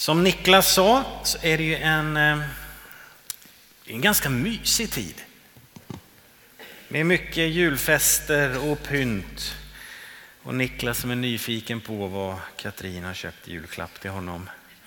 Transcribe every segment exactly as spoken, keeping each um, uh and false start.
Som Niklas sa så är det ju en, en ganska mysig tid. Med mycket julfester och pynt. Och Niklas som är nyfiken på vad Katrin har köpt i julklapp till honom.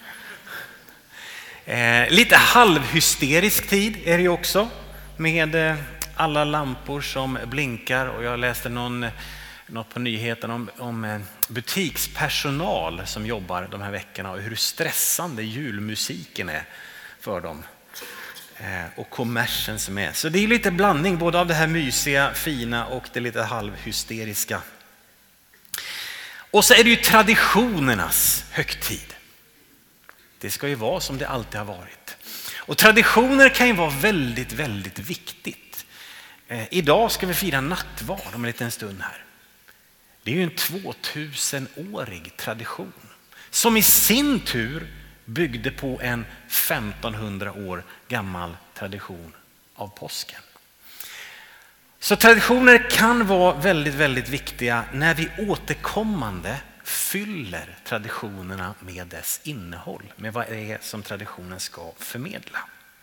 Eh, lite halvhysterisk tid är det ju också. Med eh, alla lampor som blinkar. Och jag läste någon, något på nyheten om, om butikspersonal som jobbar de här veckorna. Och hur stressande julmusiken är för dem. Eh, och kommersen som är. Så det är lite blandning både av det här mysiga, fina och det lite halvhysteriska. Och så är det ju traditionernas högtid. Det ska ju vara som det alltid har varit. Och traditioner kan ju vara väldigt, väldigt viktigt. Eh, idag ska vi fira nattvard om en liten stund här. Det är ju en tvåtusenårig tradition. Som i sin tur byggde på en femtonhundra år gammal tradition av påsken. Så traditioner kan vara väldigt, väldigt viktiga när vi återkommande fyller traditionerna med dess innehåll. Med vad det är som traditionen ska förmedla.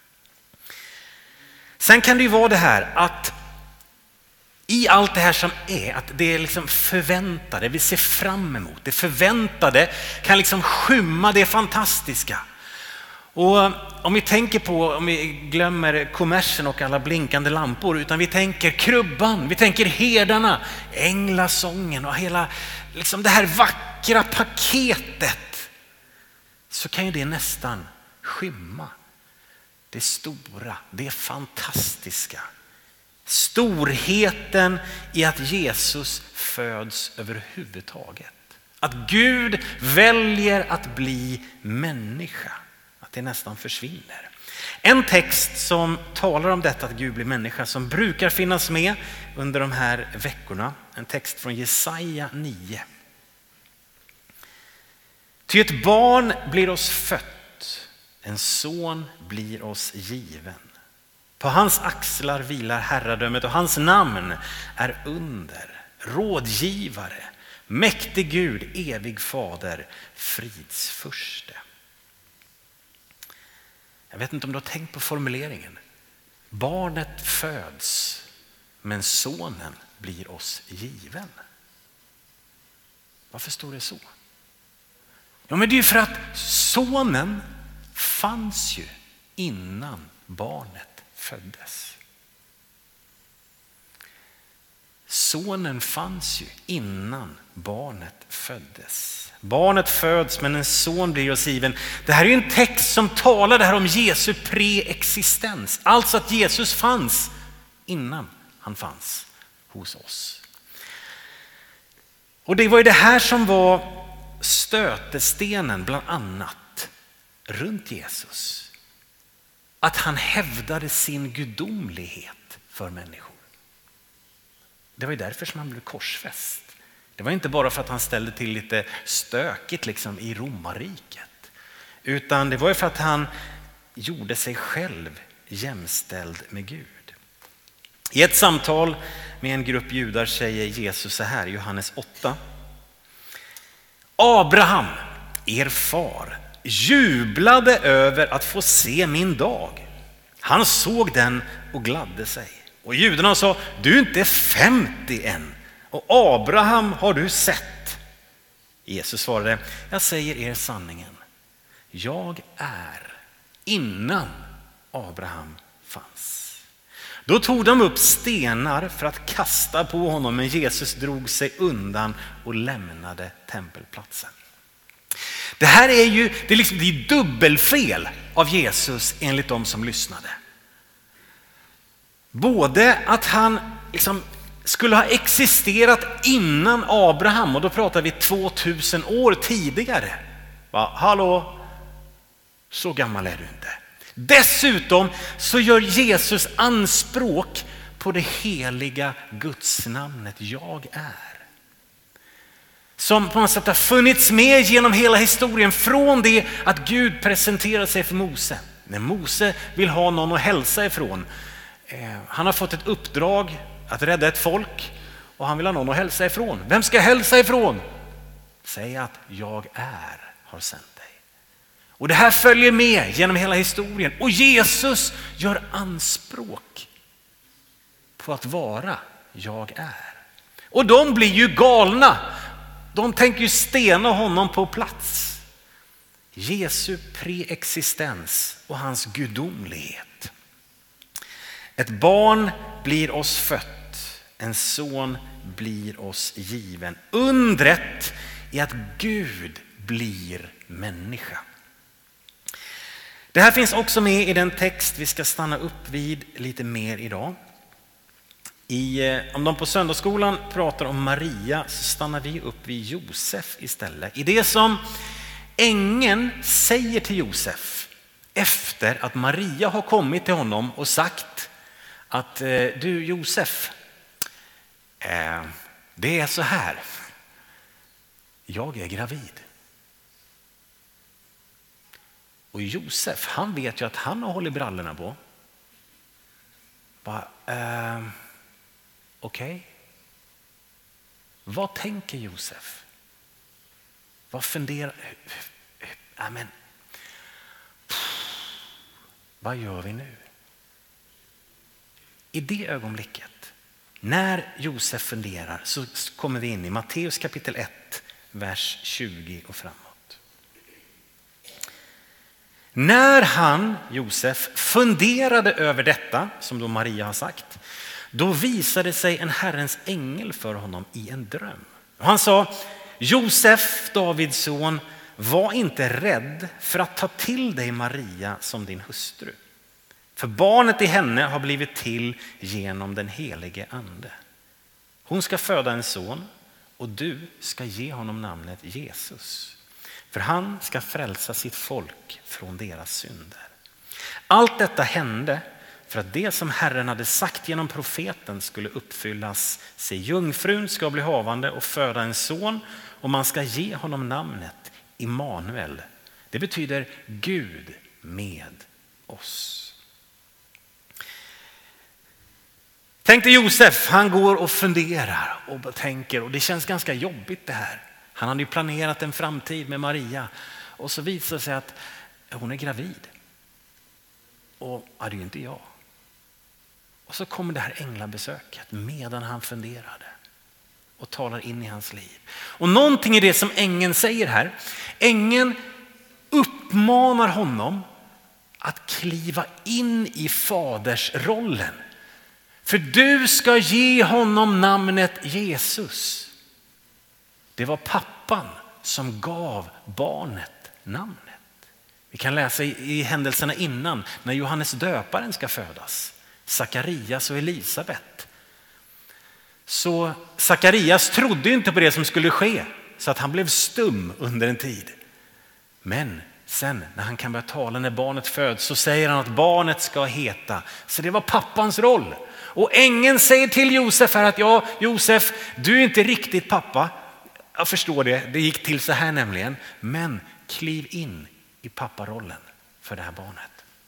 Sen kan det ju vara det här att i allt det här som är, att det är liksom förväntade, vi ser fram emot. Det förväntade kan liksom skymma det fantastiska. Och om vi tänker på, om vi glömmer kommersen och alla blinkande lampor, utan vi tänker krubban, vi tänker herdarna, änglasången och hela liksom det här vackra paketet, så kan ju det nästan skymma det stora, det fantastiska. Storheten i att Jesus föds överhuvudtaget. Att Gud väljer att bli människa. Att det nästan försvinner. En text som talar om detta att Gud blir människa som brukar finnas med under de här veckorna. En text från Jesaja nio. Ty ett barn blir oss fött, en son blir oss given. På hans axlar vilar herradömet och hans namn är under, rådgivare, mäktig Gud, evig fader, fridsförste. Jag vet inte om du har tänkt på formuleringen. Barnet föds, men sonen blir oss given. Varför står det så? Ja, men det är ju för att sonen fanns ju innan barnet föddes. Sonen fanns ju innan barnet föddes. Barnet föds men en son blir oss given. Det här är ju en text som talar det här om Jesu preexistens. Alltså att Jesus fanns innan han fanns hos oss. Och det var ju det här som var stötestenen bland annat runt Jesus. Att han hävdade sin gudomlighet för människor. Det var ju därför som han blev korsfäst. Det var inte bara för att han ställde till lite stökigt liksom i romarriket. Utan det var ju för att han gjorde sig själv jämställd med Gud. I ett samtal med en grupp judar säger Jesus så här i Johannes åtta. Abraham, er far, jublade över att få se min dag. Han såg den och gladde sig. Och judarna sa, du är inte femtio än. Och Abraham har du sett. Jesus svarade, jag säger er sanningen. Jag är innan Abraham fanns. Då tog de upp stenar för att kasta på honom, men Jesus drog sig undan och lämnade tempelplatsen. Det här är ju det är liksom, det är dubbelfel av Jesus enligt de som lyssnade. Både att han liksom skulle ha existerat innan Abraham, och då pratar vi tvåtusen år tidigare. Va, hallå, så gammal är du inte. Dessutom så gör Jesus anspråk på det heliga gudsnamnet jag är. Som på något sätt har funnits med genom hela historien från det att Gud presenterar sig för Mose. När Mose vill ha någon att hälsa ifrån. Eh, han har fått ett uppdrag att rädda ett folk och han vill ha någon att hälsa ifrån. Vem ska jag hälsa ifrån? Säg att jag är har sänt dig. Och det här följer med genom hela historien. Och Jesus gör anspråk på att vara jag är. Och de blir ju galna. De tänker ju stena honom på plats. Jesu preexistens och hans gudomlighet. Ett barn blir oss fött, en son blir oss given. Undret är att Gud blir människa. Det här finns också med i den text vi ska stanna upp vid lite mer idag. I, om de på söndagsskolan pratar om Maria så stannar vi upp vid Josef istället. I det som ängeln säger till Josef efter att Maria har kommit till honom och sagt att du Josef, eh, det är så här, jag är gravid. Och Josef, han vet ju att han har hållit brallorna på. Bara, eh, okej. Okay. Vad tänker Josef? Vad funderar... Amen. Vad gör vi nu? I det ögonblicket, när Josef funderar, så kommer vi in i Matteus kapitel ett, vers tjugo och framåt. När han, Josef, funderade över detta, som då Maria har sagt, då visade sig en Herrens ängel för honom i en dröm. Och han sa, Josef, Davids son, var inte rädd för att ta till dig Maria som din hustru. För barnet i henne har blivit till genom den helige ande. Hon ska föda en son och du ska ge honom namnet Jesus. För han ska frälsa sitt folk från deras synder. Allt detta hände för att det som Herren hade sagt genom profeten skulle uppfyllas. Se, jungfrun ska bli havande och föda en son och man ska ge honom namnet Immanuel. Det betyder Gud med oss. Tänk dig Josef, han går och funderar och tänker, och det känns ganska jobbigt det här. Han hade ju planerat en framtid med Maria och så visar det sig att hon är gravid. Och ja, det är ju inte jag. Och så kommer det här änglabesöket medan han funderade och talar in i hans liv. Och någonting i det som ängeln säger här, ängeln uppmanar honom att kliva in i fadersrollen. För du ska ge honom namnet Jesus. Det var pappan som gav barnet namnet. Vi kan läsa i, i händelserna innan när Johannes döparen ska födas. Sakarias och Elisabet. Så Sakarias trodde inte på det som skulle ske så att han blev stum under en tid. Men sen när han kan börja tala när barnet föds så säger han att barnet ska heta. Så det var pappans roll. Och ängeln säger till Josef här att ja, Josef, du är inte riktigt pappa. Jag förstår det, det gick till så här nämligen. Men kliv in i papparollen för det här barnet.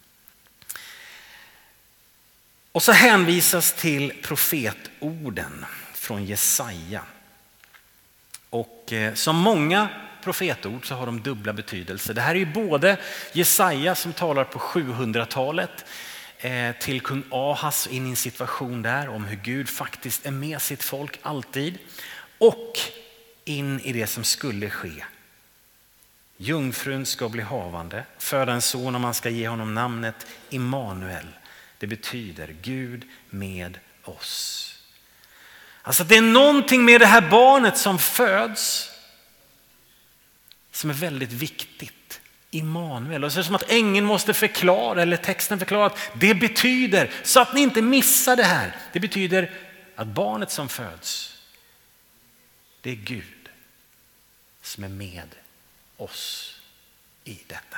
Och så hänvisas till profetorden från Jesaja. Och eh, som många profetord så har de dubbla betydelser. Det här är ju både Jesaja som talar på sjuhundratalet eh, till kung Ahas in i en situation där om hur Gud faktiskt är med sitt folk alltid. Och in i det som skulle ske. Jungfrun ska bli havande, föda en son och man ska ge honom namnet Immanuel. Det betyder Gud med oss. Alltså det är någonting med det här barnet som föds som är väldigt viktigt. Immanuel. Och så är det som att ängeln måste förklara, eller texten förklarar att det betyder, så att ni inte missar det här. Det betyder att barnet som föds, det är Gud som är med oss i detta.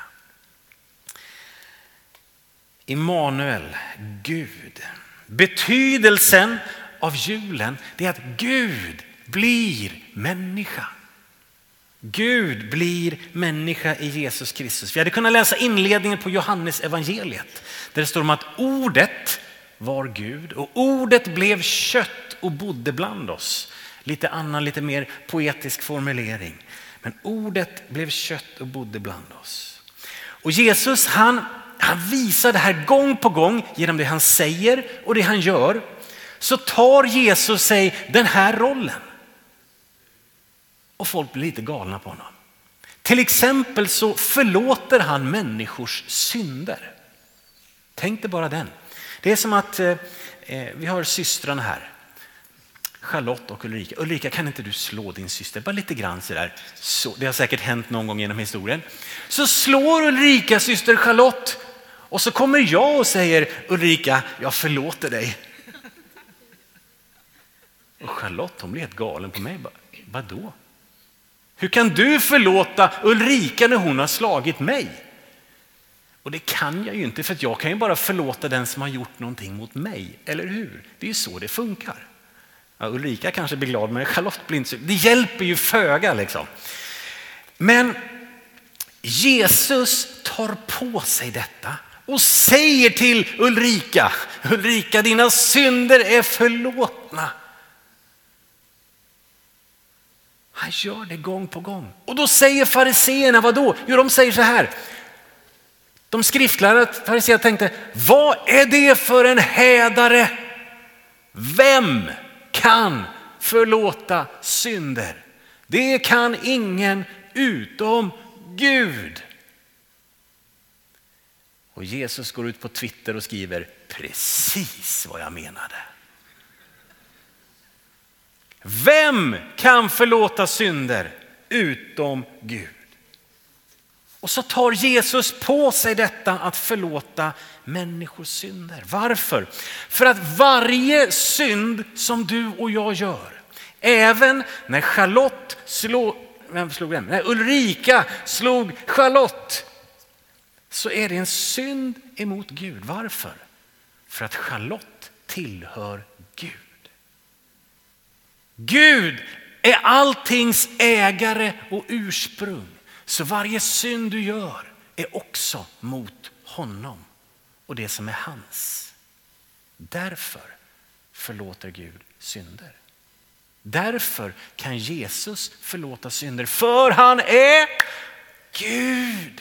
Immanuel, Gud. Betydelsen av julen, det är att Gud blir människa. Gud blir människa i Jesus Kristus. Vi hade kunnat läsa inledningen på Johannes evangeliet där det står om att ordet var Gud och ordet blev kött och bodde bland oss. Lite annan, lite mer poetisk formulering. Men ordet blev kött och bodde bland oss. Och Jesus han, han visar det här gång på gång genom det han säger och det han gör. Så tar Jesus sig den här rollen. Och folk blir lite galna på honom. Till exempel så förlåter han människors synder. Tänk dig bara den. Det är som att eh, vi har systrarna här. Charlotte och Ulrika. Ulrika, kan inte du slå din syster? Bara lite grann så där. Så, det har säkert hänt någon gång genom historien. Så slår Ulrika syster Charlotte. Och så kommer jag och säger, Ulrika, jag förlåter dig. Och Charlotte, hon blir helt galen på mig. Vadå? Hur kan du förlåta Ulrika när hon har slagit mig? Och det kan jag ju inte, för att jag kan ju bara förlåta den som har gjort någonting mot mig. Eller hur? Det är ju så det funkar. Ja, Ulrika kanske blir glad, men Charlotte blir inte så. Det hjälper ju föga liksom. Men Jesus tar på sig detta och säger till Ulrika, Ulrika, dina synder är förlåtna. Han gör det gång på gång. Och då säger fariseerna, vad då? Jo, de säger så här. De skriftlärare, fariseerna tänkte, vad är det för en hädare? Vem kan förlåta synder? Det kan ingen utom Gud. Och Jesus går ut på Twitter och skriver precis vad jag menade. Vem kan förlåta synder utom Gud? Och så tar Jesus på sig detta att förlåta människors synder. Varför? För att varje synd som du och jag gör, även när Charlotte slog, vem slog den? När Ulrika slog Charlotte, så är det en synd emot Gud. Varför? För att Charlotte tillhör Gud. Gud är alltings ägare och ursprung. Så varje synd du gör är också mot honom och det som är hans. Därför förlåter Gud synder. Därför kan Jesus förlåta synder. För han är Gud.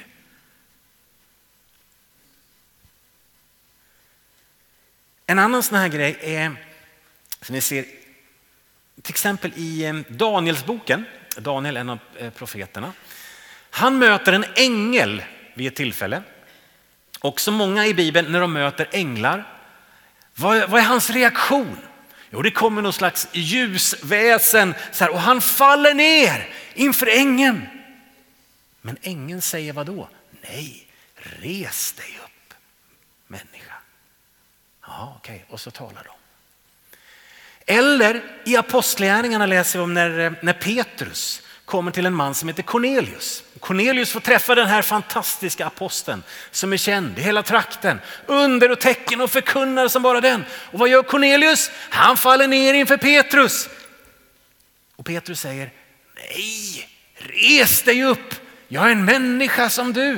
En annan sån här grej är, som ni ser till exempel i Danielsboken. Daniel är en av profeterna. Han möter en ängel vid ett tillfälle. Och så många i Bibeln när de möter änglar. Vad, vad är hans reaktion? Jo, det kommer någon slags ljusväsen så här, och han faller ner inför ängeln. Men ängeln säger vad då? Nej, res dig upp, människa. Ja, okej, okay. Och så talar de. Eller i Apostlagärningarna läser vi om när, när Petrus kommer till en man som heter Cornelius. Cornelius får träffa den här fantastiska aposteln som är känd i hela trakten. Under och tecken och förkunnar som bara den. Och vad gör Cornelius? Han faller ner inför Petrus. Och Petrus säger, nej, res dig upp. Jag är en människa som du.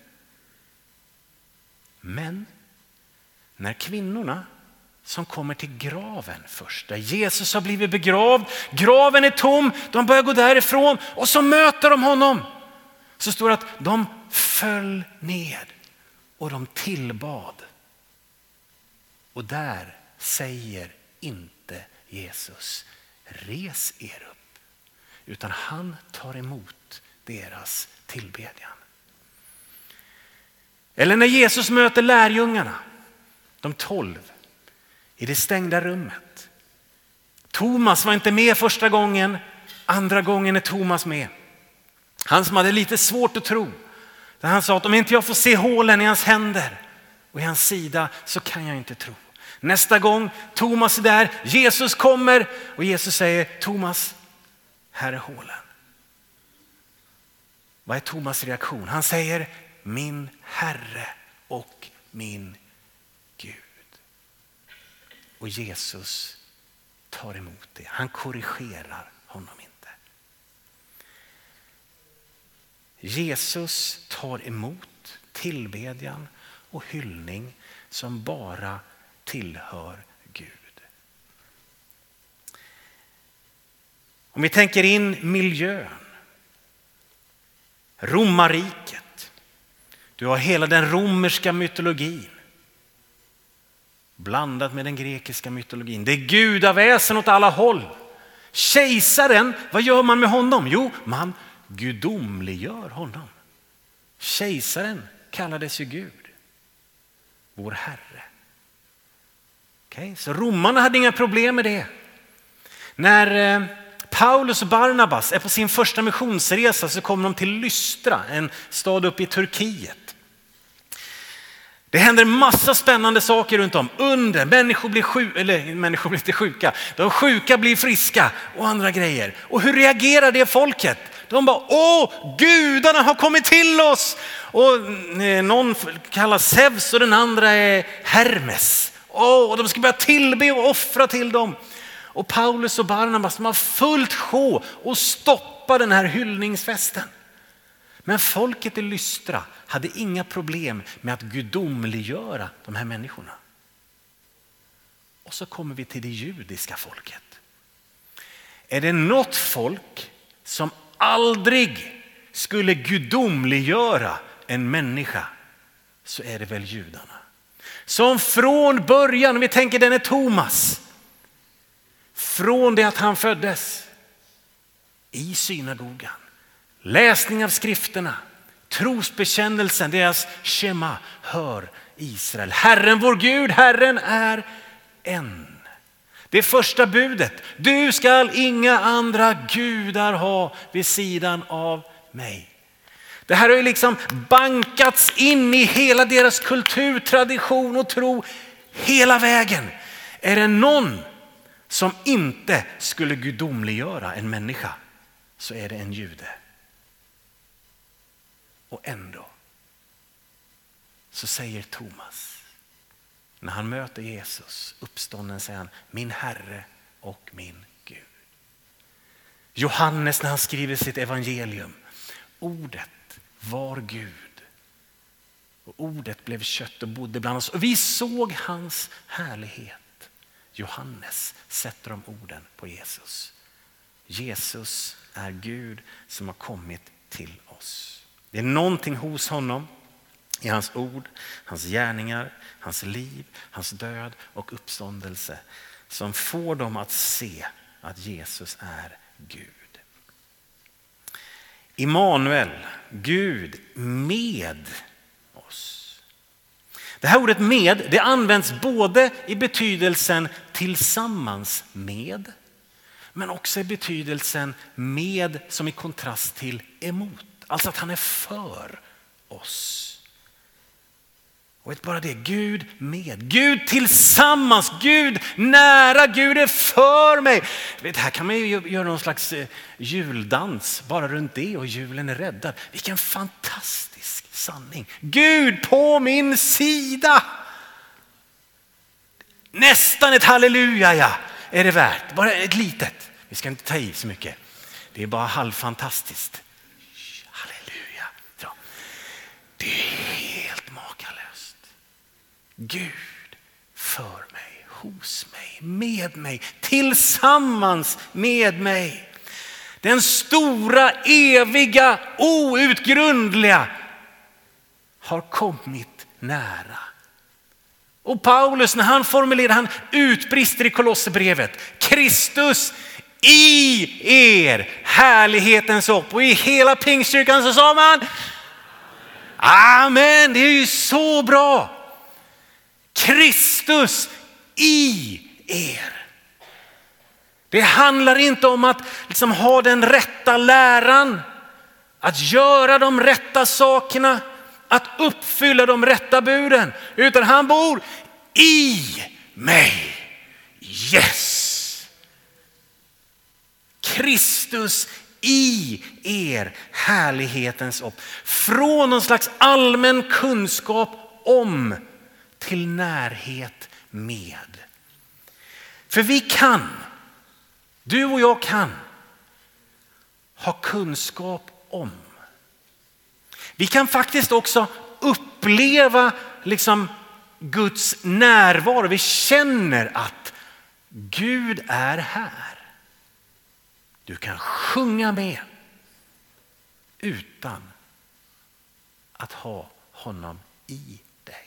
Men när kvinnorna som kommer till graven först, där Jesus har blivit begravd, graven är tom, de börjar gå därifrån och så möter de honom. Så står det att de föll ned och de tillbad. Och där säger inte Jesus, res er upp, utan han tar emot deras tillbedjan. Eller när Jesus möter lärjungarna, de tolv, i det stängda rummet. Thomas var inte med första gången. Andra gången är Thomas med. Han som hade lite svårt att tro. Där han sa att om inte jag får se hålen i hans händer och i hans sida så kan jag inte tro. Nästa gång Thomas är där. Jesus kommer och Jesus säger, Thomas, här är hålen. Vad är Thomas reaktion? Han säger, min Herre och min Gud. Och Jesus tar emot det. Han korrigerar honom inte. Jesus tar emot tillbedjan och hyllning som bara tillhör Gud. Om vi tänker in miljön. Romarriket. Du har hela den romerska mytologin blandat med den grekiska mytologin. Det är gudaväsen åt alla håll. Kejsaren, vad gör man med honom? Jo, man gudomliggör honom. Kejsaren kallades ju Gud, vår Herre. Okay, så romarna hade inga problem med det. När eh, Paulus och Barnabas är på sin första missionsresa så kommer de till Lystra, en stad uppe i Turkiet. Det händer en massa spännande saker runt om. Under, människor blir sjuka, eller människor blir inte sjuka. De sjuka blir friska och andra grejer. Och hur reagerar det folket? De bara, åh, gudarna har kommit till oss. Och eh, någon kallas Zeus och den andra är Hermes. Åh, och de ska börja tillbe och offra till dem. Och Paulus och Barnabas, de har fullt sjå och stoppa den här hyllningsfesten. Men folket i Lystra hade inga problem med att gudomliggöra de här människorna. Och så kommer vi till det judiska folket. Är det något folk som aldrig skulle gudomliggöra en människa, så är det väl judarna. Som från början, vi tänker den är Thomas, från det att han föddes i synagogan, läsning av skrifterna, trosbekännelsen, deras shema, hör Israel. Herren vår Gud, Herren är en. Det första budet, du skall inga andra gudar ha vid sidan av mig. Det här har ju liksom bankats in i hela deras kultur, tradition och tro hela vägen. Är det någon som inte skulle gudomliggöra en människa, så är det en jude. Och ändå så säger Thomas, när han möter Jesus, uppstånden, säger han, min Herre och min Gud. Johannes, när han skriver sitt evangelium, ordet var Gud. Och ordet blev kött och bodde bland oss. Och vi såg hans härlighet. Johannes sätter de orden på Jesus. Jesus är Gud som har kommit till oss. Det är någonting hos honom, i hans ord, hans gärningar, hans liv, hans död och uppståndelse, som får dem att se att Jesus är Gud. Immanuel, Gud med oss. Det här ordet med, det används både i betydelsen tillsammans med, men också i betydelsen med som i kontrast till emot. Alltså att han är för oss. Och inte bara det, Gud med. Gud tillsammans, Gud nära, Gud är för mig. Vet, här kan man ju göra någon slags juldans bara runt det och julen är räddad. Vilken fantastisk sanning. Gud på min sida. Nästan ett halleluja, ja, är det värt. Bara ett litet. Vi ska inte ta i så mycket. Det är bara halvfantastiskt. Halleluja. Ja. Det är helt makalöst. Gud för mig, hos mig, med mig, tillsammans med mig. Den stora, eviga, outgrundliga har kommit nära. Och Paulus, när han formulerar, han utbrister i Kolosserbrevet. Kristus i er, härlighetens hopp. Och i hela Pingstkyrkan så sa man amen, det är ju så bra. Kristus i er. Det handlar inte om att liksom ha den rätta läran, att göra de rätta sakerna, att uppfylla de rätta buden, utan han bor i mig. Yes. Kristus i er, härlighetens hopp. Från någon slags allmän kunskap om till närhet med. För vi kan, du och jag kan ha kunskap om. Vi kan faktiskt också uppleva liksom Guds närvaro. Vi känner att Gud är här. Du kan sjunga med utan att ha honom i dig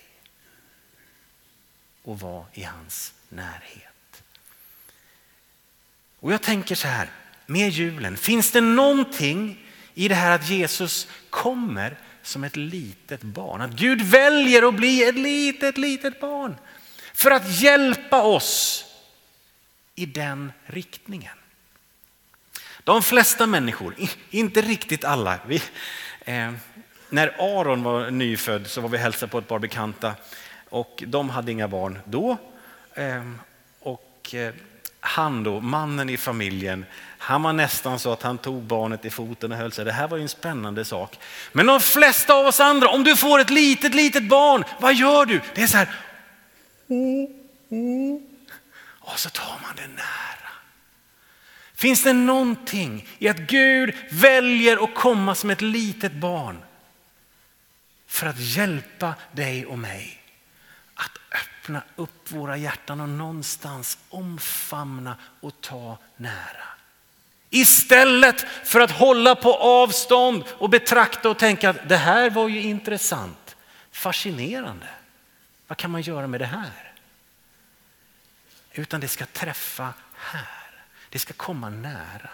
och vara i hans närhet. Och jag tänker så här, med julen, finns det någonting i det här att Jesus kommer som ett litet barn? Att Gud väljer att bli ett litet, litet barn för att hjälpa oss i den riktningen. De flesta människor, inte riktigt alla. Vi, eh, när Aron var nyfödd så var vi hälsade på ett par bekanta och de hade inga barn då. Eh, och eh, han då, mannen i familjen, han var nästan så att han tog barnet i foten och höll sig. Det här var ju en spännande sak. Men de flesta av oss andra, om du får ett litet, litet barn, vad gör du? Det är så här. Och så tar man det nära. Finns det någonting i att Gud väljer att komma som ett litet barn för att hjälpa dig och mig att öppna upp våra hjärtan och någonstans omfamna och ta nära? Istället för att hålla på avstånd och betrakta och tänka att det här var ju intressant, fascinerande. Vad kan man göra med det här? Utan det ska träffa här. Det ska komma nära.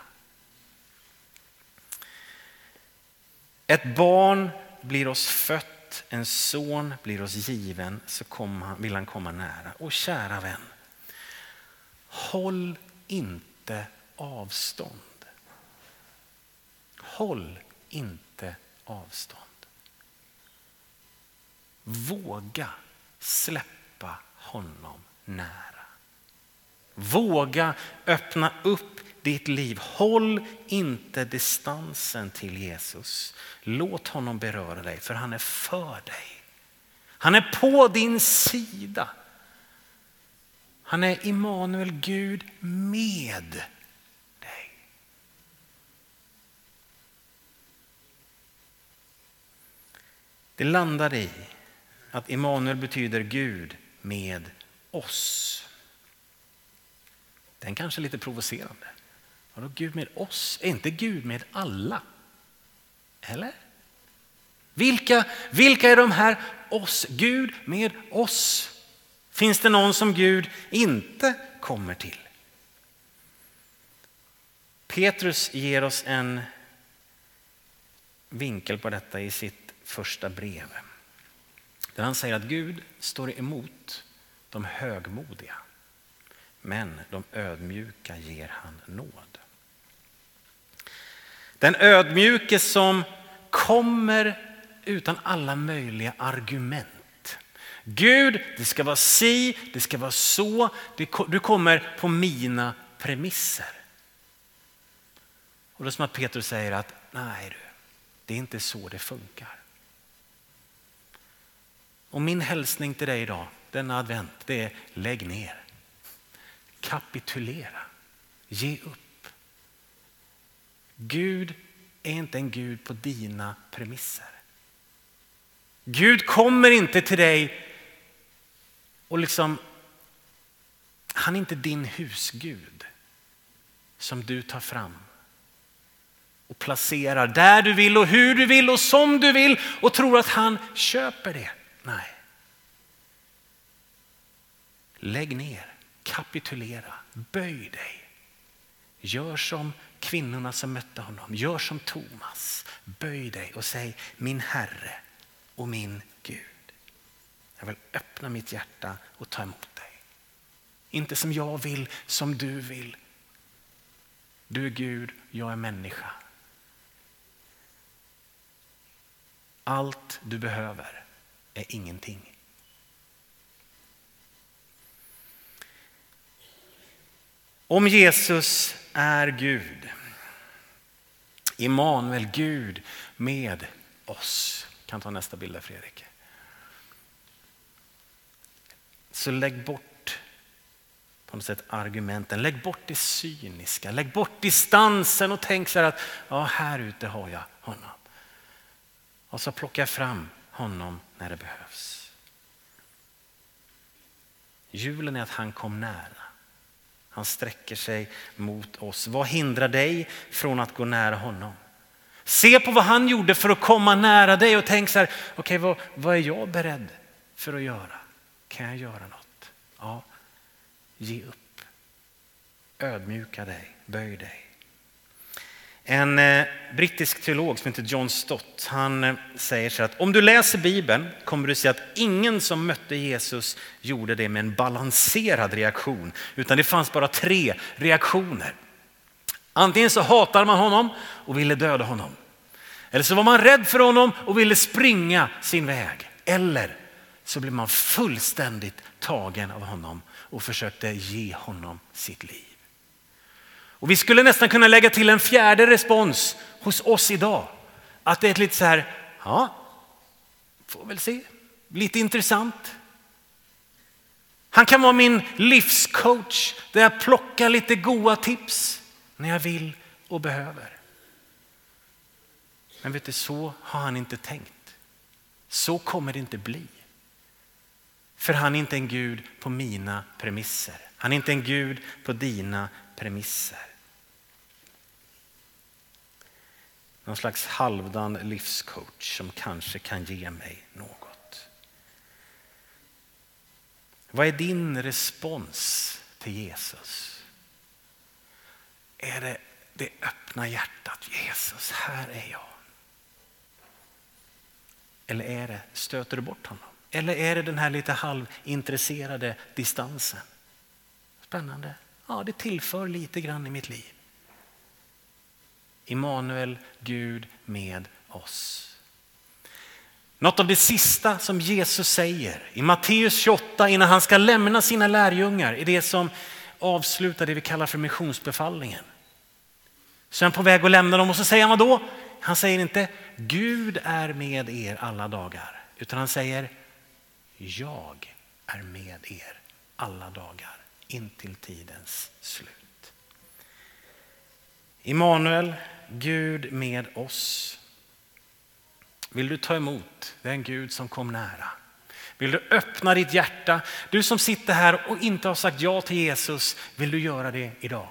Ett barn blir oss fött, en son blir oss given, så komma, vill han komma nära. Och kära vän, håll inte avstånd. Håll inte avstånd. Våga släppa honom nära. Våga öppna upp ditt liv. Håll inte distansen till Jesus. Låt honom beröra dig, för han är för dig. Han är på din sida. Han är Immanuel, Gud med dig. Det landar i att Immanuel betyder Gud med oss. Den kanske är lite provocerande. Vadå Gud med oss? Är inte Gud med alla? Eller? Vilka, vilka är de här oss? Gud med oss. Finns det någon som Gud inte kommer till? Petrus ger oss en vinkel på detta i sitt första brev. Där han säger att Gud står emot de högmodiga. Men de ödmjuka ger han nåd. Den ödmjuke som kommer utan alla möjliga argument. Gud, det ska vara si, det ska vara så. Du kommer på mina premisser. Och det är som att Petrus säger att nej du, det är inte så det funkar. Och min hälsning till dig idag, denna advent, det är lägg ner. Kapitulera. Ge upp. Gud är inte en Gud på dina premisser. Gud kommer inte till dig och liksom, han är inte din husgud som du tar fram och placerar där du vill och hur du vill och som du vill och tror att han köper det. Nej. Lägg ner. Kapitulera, böj dig. Gör som kvinnorna som mötte honom. Gör som Thomas. Böj dig och säg min Herre och min Gud. Jag vill öppna mitt hjärta och ta emot dig. Inte som jag vill, som du vill. Du är Gud, jag är människa. Allt du behöver är ingenting. Om Jesus är Gud, Immanuel, Gud med oss. Kan ta nästa bild där, Fredrik. Så lägg bort på något sätt argumenten. Lägg bort det cyniska. Lägg bort distansen och tänk så här att ja, här ute har jag honom. Och så plockar jag fram honom när det behövs. Julen är att han kom nära. Han sträcker sig mot oss. Vad hindrar dig från att gå nära honom? Se på vad han gjorde för att komma nära dig och tänk så här, okej, okay, vad, vad är jag beredd för att göra? Kan jag göra något? Ja, ge upp. Ödmjuka dig, böj dig. En eh, brittisk teolog som heter John Stott, han eh, säger så att om du läser Bibeln kommer du se att ingen som mötte Jesus gjorde det med en balanserad reaktion, utan det fanns bara tre reaktioner. Antingen så hatade man honom och ville döda honom. Eller så var man rädd för honom och ville springa sin väg. Eller så blev man fullständigt tagen av honom och försökte ge honom sitt liv. Och vi skulle nästan kunna lägga till en fjärde respons hos oss idag. Att det är lite så här, ja, får väl se, lite intressant. Han kan vara min livscoach där jag plockar lite goda tips när jag vill och behöver. Men vet du, så har han inte tänkt. Så kommer det inte bli. För han är inte en Gud på mina premisser. Han är inte en Gud på dina premisser. Någon slags halvdan livscoach som kanske kan ge mig något. Vad är din respons till Jesus? Är det det öppna hjärtat? Jesus, här är jag. Eller är det, stöter du bort honom? Eller är det den här lite halvintresserade distansen? Spännande. Ja, det tillför lite grann i mitt liv. Immanuel, Gud med oss. Något av det sista som Jesus säger i Matteus tjugoåtta innan han ska lämna sina lärjungar är det som avslutar det vi kallar för missionsbefallningen. Så han är på väg att lämna dem och så säger han vad då? Han säger inte Gud är med er alla dagar, utan han säger jag är med er alla dagar in till tidens slut. Immanuel, Gud med oss. Vill du ta emot den Gud som kom nära? Vill du öppna ditt hjärta? Du som sitter här och inte har sagt ja till Jesus, vill du göra det idag?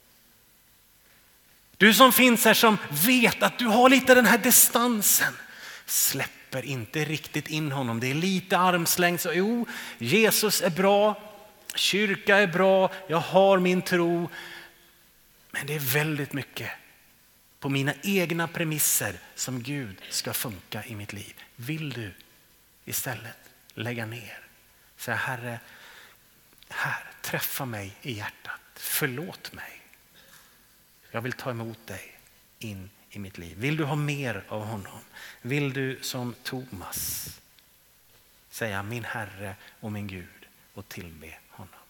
Du som finns här som vet att du har lite den här distansen, släpper inte riktigt in honom. Det är lite armslängd. Jo, Jesus är bra, kyrka är bra, jag har min tro. Men det är väldigt mycket på mina egna premisser som Gud ska funka i mitt liv. Vill du istället lägga ner? Säga Herre, här, träffa mig i hjärtat. Förlåt mig. Jag vill ta emot dig in i mitt liv. Vill du ha mer av honom? Vill du som Thomas säga min Herre och min Gud och tillbe honom?